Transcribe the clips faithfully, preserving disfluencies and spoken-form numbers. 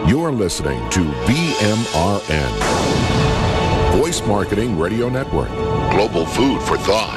You're listening to B M R N, Voice Marketing Radio Network. Global food for thought.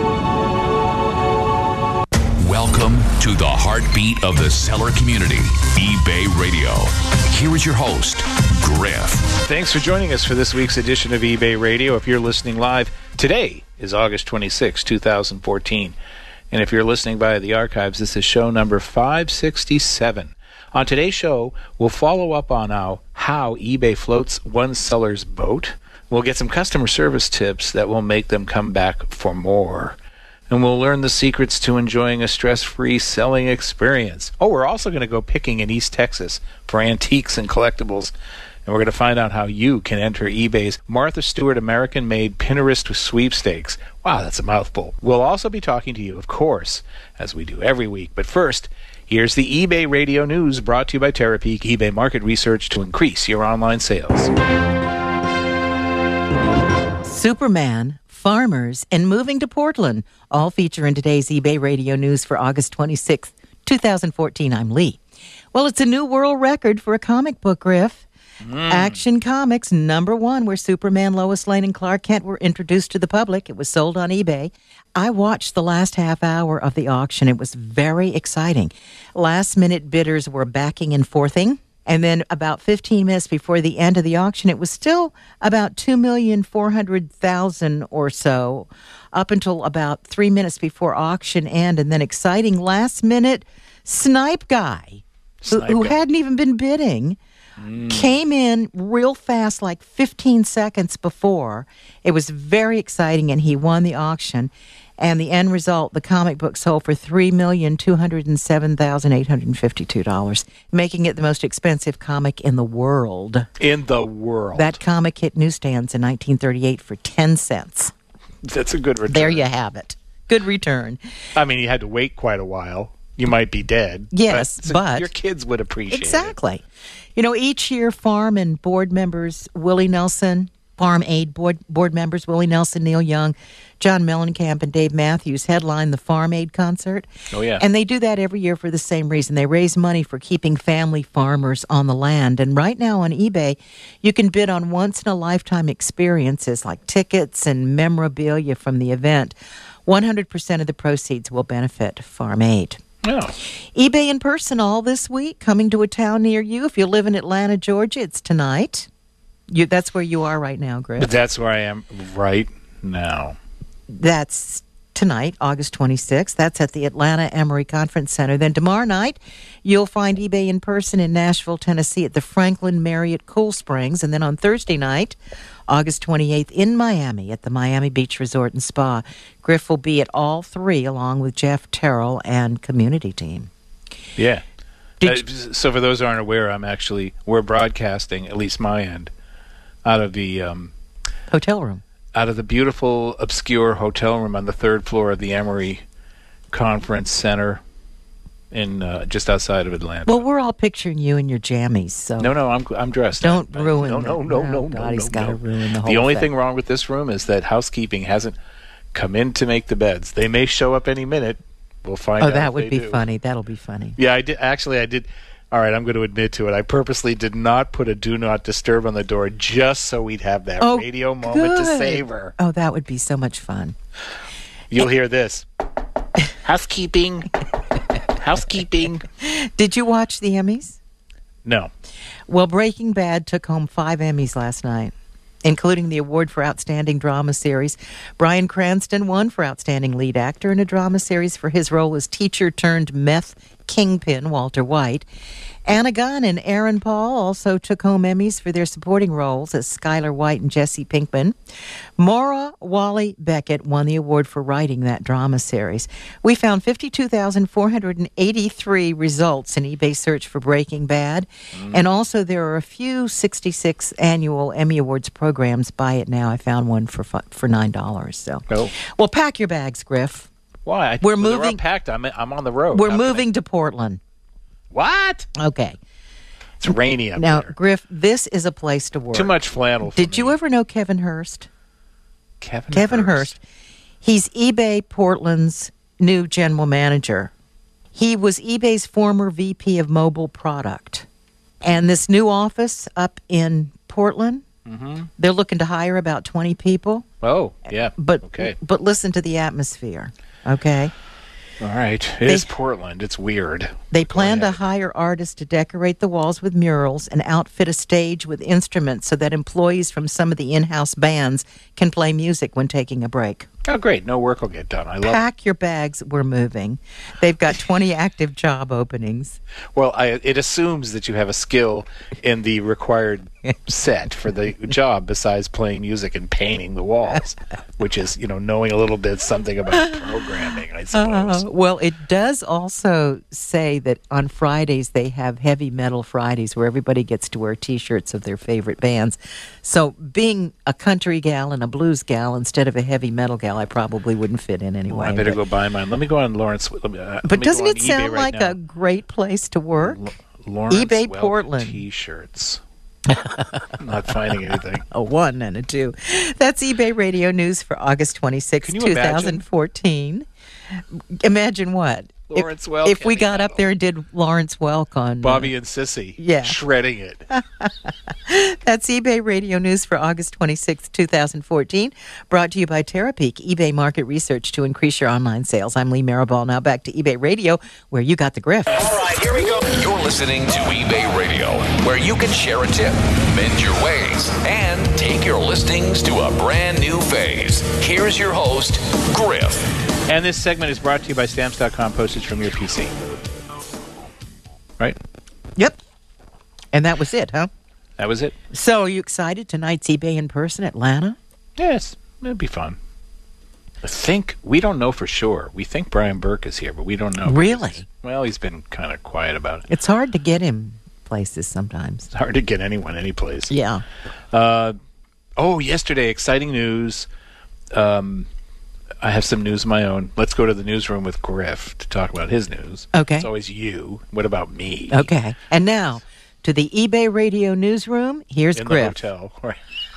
Welcome to the heartbeat of the seller community, eBay Radio. Here is your host, Griff. Thanks for joining us for this week's edition of eBay Radio. If you're listening live, today is August twenty-sixth, twenty fourteen. And if you're listening via the archives, this is show number five sixty-seven. On today's show, we'll follow up on how, how eBay floats one seller's boat. We'll get some customer service tips that will make them come back for more. And we'll learn the secrets to enjoying a stress-free selling experience. Oh, we're also going to go picking in East Texas for antiques and collectibles. And we're going to find out how you can enter eBay's Martha Stewart American-made Pinterest sweepstakes. Wow, that's a mouthful. We'll also be talking to you, of course, as we do every week. But first, here's the eBay Radio News brought to you by Terapeak eBay Market Research to increase your online sales. Superman, farmers, and moving to Portland all feature in today's eBay Radio News for August twenty-sixth, twenty fourteen. I'm Lee. Well, it's a new world record for a comic book, Griff. Mm. Action Comics number one, where Superman, Lois Lane, and Clark Kent were introduced to the public. It was sold on eBay. I watched the last half hour of the auction. It was very exciting. Last-minute bidders were backing and forthing. And then about fifteen minutes before the end of the auction, it was still about two million four hundred thousand dollars or so, up until about three minutes before auction end. And then exciting last-minute Snipe Guy, Snipe who, who guy. hadn't even been bidding, mm. came in real fast, like fifteen seconds before. It was very exciting, and he won the auction. And the end result, the comic book sold for three million two hundred seven thousand eight hundred fifty-two dollars, making it the most expensive comic in the world. In the world. That comic hit newsstands in nineteen thirty-eight for ten cents. That's a good return. There you have it. Good return. I mean, you had to wait quite a while. You might be dead. Yes, but, but your kids would appreciate exactly. it. Exactly. You know, each year, farm and board members, Willie Nelson, Farm Aid board, board members, Willie Nelson, Neil Young, John Mellencamp, and Dave Matthews headline the Farm Aid concert. Oh, yeah. And they do that every year for the same reason. They raise money for keeping family farmers on the land. And right now on eBay, you can bid on once-in-a-lifetime experiences like tickets and memorabilia from the event. one hundred percent of the proceeds will benefit Farm Aid. Oh. eBay in person all this week, coming to a town near you. If you live in Atlanta, Georgia, it's tonight. You, that's where you are right now, Griff. But that's where I am right now. That's tonight, August twenty-sixth. That's at the Atlanta Emory Conference Center. Then tomorrow night, you'll find eBay in person in Nashville, Tennessee at the Franklin Marriott Cool Springs. And then on Thursday night, August twenty-eighth, in Miami at the Miami Beach Resort and Spa. Griff will be at all three along with Jeff Terrell and community team. Yeah. Did Uh, so for those who aren't aware, I'm actually, we're broadcasting, at least my end, out of the um, hotel room. out of the beautiful, obscure hotel room on the third floor of the Emory Conference Center in uh, just outside of Atlanta. Well, we're all picturing you in your jammies, so no, no, I'm I'm dressed. don't I, ruin. No, the, no, no, no, oh, no, God, no, he's got to no. ruin the whole The only thing. thing wrong with this room is that housekeeping hasn't come in to make the beds. They may show up any minute. We'll find Oh, out. that if would they be do. funny. That'll be funny. Yeah, I did. Actually, I did. All right, I'm going to admit to it. I purposely did not put a do not disturb on the door just so we'd have that Oh, radio moment to good. savor. Oh, that would be so much fun. You'll hear this. Housekeeping. Housekeeping. Did you watch the Emmys? No. Well, Breaking Bad took home five Emmys last night, including the award for Outstanding Drama Series. Bryan Cranston won for Outstanding Lead Actor in a Drama Series for his role as teacher-turned-meth kingpin Walter White. Anna Gunn and Aaron Paul also took home Emmys for their supporting roles as Skylar White and Jesse Pinkman. Maura Wally Beckett won the award for writing that drama series. We found fifty-two thousand four hundred eighty-three results in eBay search for Breaking Bad. Mm. And also there are a few sixty-six annual Emmy Awards programs. Buy it now. I found one for for nine dollars. So, Oh. Well, pack your bags, Griff. Why? I, We're well, they're moving- unpacked. I'm, I'm on the road. We're How can I- moving to Portland. What? Okay. It's rainy up Now, there. Griff, this is a place to work. Too much flannel for Did you me. ever know Kevin Hurst? Kevin, Kevin Hurst. Hurst. He's eBay Portland's new general manager. He was eBay's former V P of mobile product. And this new office up in Portland, Mm-hmm. they're looking to hire about twenty people. Oh, yeah. But okay. but listen to the atmosphere, okay? All right. It They- is Portland. It's weird. They plan to ahead. hire artists to decorate the walls with murals and outfit a stage with instruments so that employees from some of the in-house bands can play music when taking a break. Oh, great. No work will get done. I love Pack your bags, we're moving. They've got twenty active job openings. Well, I, it assumes that you have a skill in the required set for the job besides playing music and painting the walls, which is, you know, knowing a little bit something about programming, I suppose. Uh, well, it does also say that on Fridays they have Heavy Metal Fridays where everybody gets to wear T-shirts of their favorite bands. So being a country gal and a blues gal instead of a heavy metal gal, I probably wouldn't fit in anyway. Well, I better but, go buy mine. Let me go on Lawrence. Let me, uh, let but me doesn't go on it sound eBay right like now. a great place to work? L- Lawrence eBay Welk Portland. T-shirts. I'm not finding anything. A one and a two. That's eBay Radio News for August twenty-sixth, Can you imagine? twenty fourteen. Imagine what? Lawrence if, Welk, If we got anyhow. up there and did Lawrence Welk on... Bobby and Sissy. Yeah. Shredding it. That's eBay Radio News for August twenty-sixth, twenty fourteen. Brought to you by Terapeak, eBay market research to increase your online sales. I'm Lee Maribal. Now back to eBay Radio, where you got the grift. All right, here we go. You're listening to eBay Radio, where you can share a tip, mend your ways, and take your listings to a brand new phase. Here's your host, Griff. And this segment is brought to you by Stamps dot com, postage from your P C. Right? Yep. And that was it, huh? That was it? So are you excited? Tonight's eBay in person, Atlanta? Yes. It'll be fun. I think, we don't know for sure. We think Brian Burke is here, but we don't know. Really? Well, he's been kind of quiet about it. It's hard to get him places sometimes. It's hard to get anyone any place. Yeah. Uh, oh, yesterday, exciting news. Um, I have some news of my own. Let's go to the newsroom with Griff to talk about his news. Okay. It's always you. What about me? Okay. And now, to the eBay Radio newsroom, here's In Griff. the hotel. Right.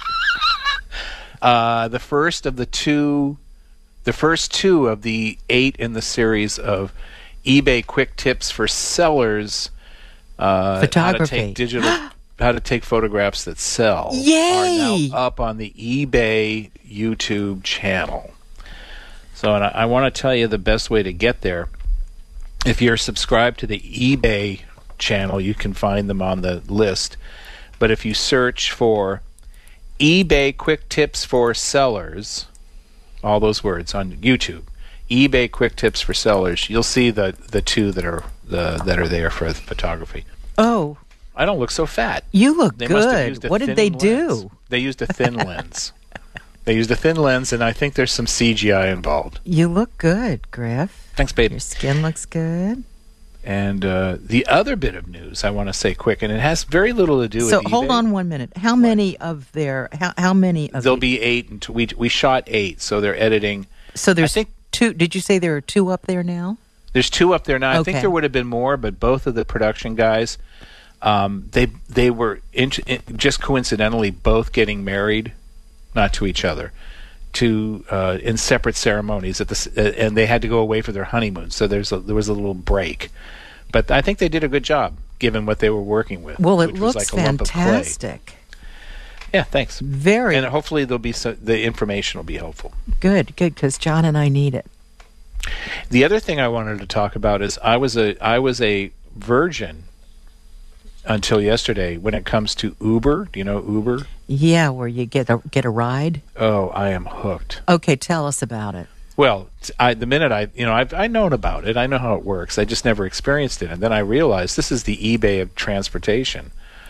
uh, the first of the two, the first two of the eight in the series of eBay quick tips for sellers. Uh, Photography. How to take digital, how to take photographs that sell. Yay! Are now up on the eBay YouTube channel. So, and I, I want to tell you the best way to get there. If you're subscribed to the eBay channel, you can find them on the list. But if you search for eBay Quick Tips for Sellers, all those words on YouTube, eBay Quick Tips for Sellers, you'll see the, the two that are the that are there for the photography. Oh, I don't look so fat. you look They must have good. used a What did thin they lens. do? They used a thin lens. They used a thin lens, and I think there's some C G I involved. You look good, Griff. Thanks, babe. Your skin looks good. And uh, the other bit of news I want to say quick, and it has very little to do So with hold eBay. on one minute. How many of their how how many of There'll the- be eight. And t- we we shot eight, so they're editing. So there's I think two. Did you say there are two up there now? there's two up there now. I Okay. think there would have been more, but both of the production guys, um, they they were in, in, just coincidentally both getting married, not to each other, to uh, in separate ceremonies at the s- uh, and they had to go away for their honeymoon. So there's a, there was a little break, but I think they did a good job given what they were working with. Well, it which was looks like a lump of clay. fantastic. Yeah, thanks. Very And hopefully there'll be so, the information will be helpful. good. Good, because John and I need it. The other thing I wanted to talk about is I was a I was a virgin until yesterday when it comes to Uber. Do you know Uber? Yeah, where you get a get a ride. Oh, I am hooked. Okay, tell us about it. Well, t- I, the minute I, you know, I've I known about it. I know how it works. I just never experienced it, and then I realized this is the eBay of transportation.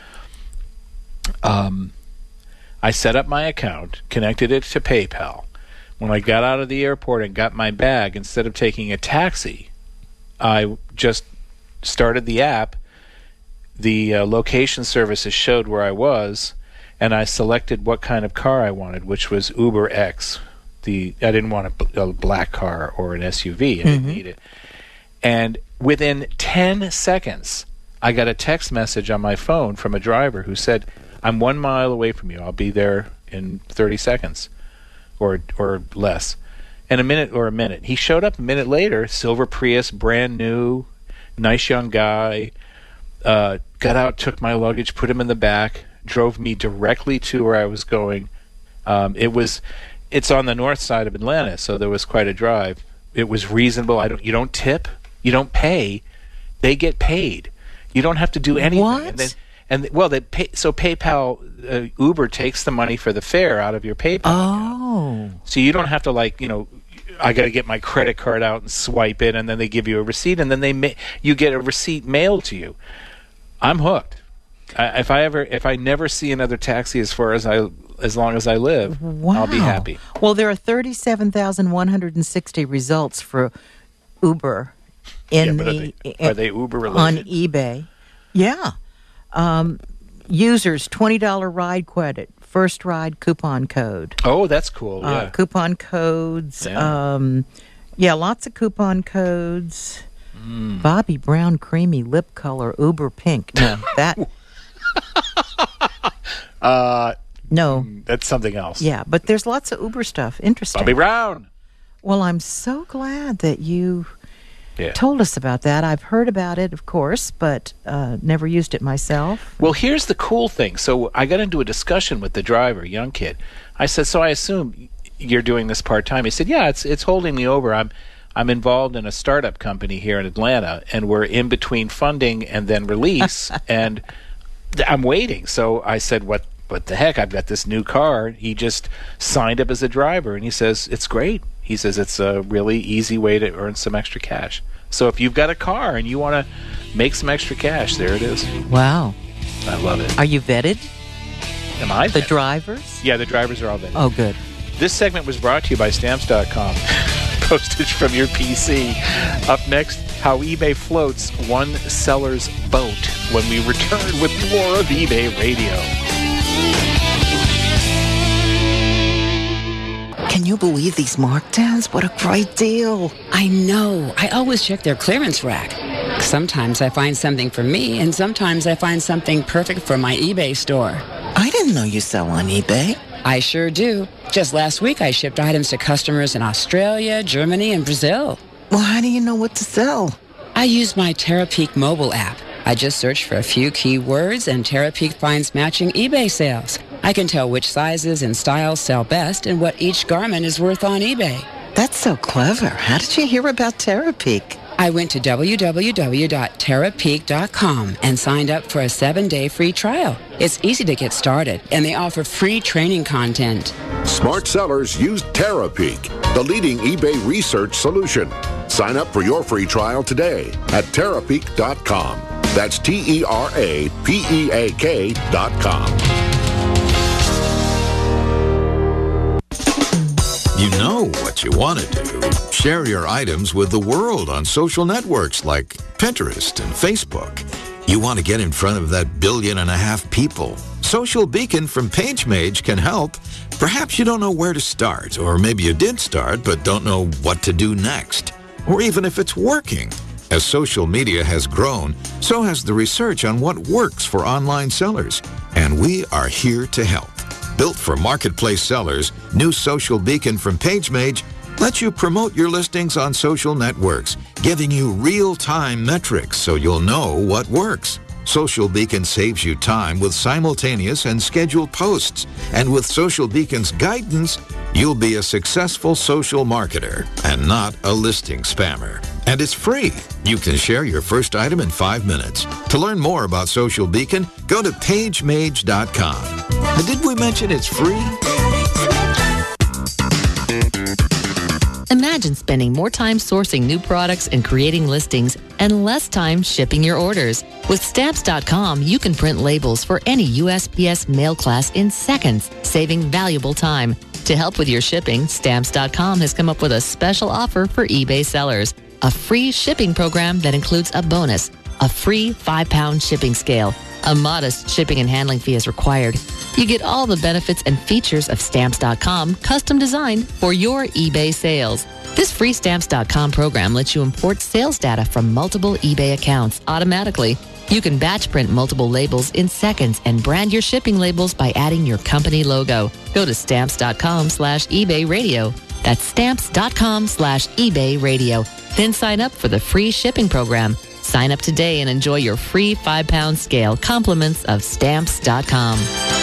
Um, I set up my account, connected it to PayPal. When I got out of the airport and got my bag, instead of taking a taxi, I just started the app. The uh, location services showed where I was, and I selected what kind of car I wanted, which was Uber X. The I didn't want a, b- a black car or an S U V. I didn't need it. And within ten seconds, I got a text message on my phone from a driver who said, "I'm one mile away from you. I'll be there in thirty seconds, or or less." And a minute or a minute, he showed up a minute later. Silver Prius, brand new, nice young guy. Uh, got out, took my luggage, put him in the back, drove me directly to where I was going. Um, it was, it's on the north side of Atlanta, so there was quite a drive. It was reasonable. I don't, you don't tip, you don't pay, they get paid. You don't have to do anything. What? And then, and well, they pay, so PayPal, uh, Uber takes the money for the fare out of your PayPal. Oh. Account. So you don't have to, like, you know, I got to get my credit card out and swipe it, and then they give you a receipt, and then they ma- you get a receipt mailed to you. I'm hooked. I, if I ever, if I never see another taxi as far as I, as long as I live, Wow. I'll be happy. Well, there are thirty-seven thousand one hundred sixty results for Uber in Yeah, but are the they- are they Uber on related? eBay. Yeah. Um, users twenty dollars ride credit, first ride coupon code. Oh, that's cool. Yeah. Uh, coupon codes. Yeah. Um, yeah, lots of coupon codes. Mm. Bobby Brown creamy lip color Uber pink. No, that uh, no. that's something else. Yeah, but there's lots of Uber stuff. Interesting. Bobby Brown. Well, I'm so glad that you Yeah. told us about that. I've heard about it, of course, but uh, never used it myself. Well, here's the cool thing. So I got into a discussion with the driver, young kid. I said, "So I assume you're doing this part time?" He said, "Yeah, it's it's holding me over. I'm I'm involved in a startup company here in Atlanta, and we're in between funding and then release, and th- I'm waiting." So I said, "What what the heck? I've got this new car." He just signed up as a driver, and he says it's great. He says it's a really easy way to earn some extra cash. So if you've got a car and you want to make some extra cash, there it is. Wow. I love it. Are you vetted? Am I? The vetted? drivers? Yeah, the drivers are all vetted. Oh, good. This segment was brought to you by Stamps dot com. Postage from your P C. Up next, how eBay floats one seller's boat when we return with more of eBay Radio. Can you believe these markdowns? What a great deal. I know. I always check their clearance rack. Sometimes I find something for me, and sometimes I find something perfect for my eBay store. I didn't know you sell on eBay. I sure do. Just last week, I shipped items to customers in Australia, Germany, and Brazil. Well, how do you know what to sell? I use my Terapeak mobile app. I just search for a few keywords, and Terapeak finds matching eBay sales. I can tell which sizes and styles sell best and what each garment is worth on eBay. That's so clever. How did you hear about Terapeak? I went to w w w dot terapeak dot com and signed up for a seven-day free trial. It's easy to get started, and they offer free training content. Smart sellers use Terapeak, the leading eBay research solution. Sign up for your free trial today at terapeak dot com. That's T E R A P E A K dot com. You know what you want to do. Share your items with the world on social networks like Pinterest and Facebook. You want to get in front of that billion and a half people. Social Beacon from PageMage can help. Perhaps you don't know where to start, or maybe you did start but don't know what to do next, or even if it's working. As social media has grown, so has the research on what works for online sellers, and we are here to help. Built for marketplace sellers, new Social Beacon from PageMage lets you promote your listings on social networks, giving you real-time metrics so you'll know what works. Social Beacon saves you time with simultaneous and scheduled posts. And with Social Beacon's guidance, you'll be a successful social marketer and not a listing spammer. And it's free. You can share your first item in five minutes. To learn more about Social Beacon, go to pagemage dot com. And did we mention it's free? Imagine spending more time sourcing new products and creating listings and less time shipping your orders. With Stamps dot com, you can print labels for any U S P S mail class in seconds, saving valuable time. To help with your shipping, Stamps dot com has come up with a special offer for eBay sellers. A free shipping program that includes a bonus, a free five-pound shipping scale. A modest shipping and handling fee is required. You get all the benefits and features of Stamps dot com, custom designed for your eBay sales. This free Stamps dot com program lets you import sales data from multiple eBay accounts automatically. You can batch print multiple labels in seconds and brand your shipping labels by adding your company logo. Go to Stamps dot com slash eBay radio. That's Stamps dot com slash eBay radio. Then sign up for the free shipping program. Sign up today and enjoy your free five-pound scale compliments of Stamps dot com.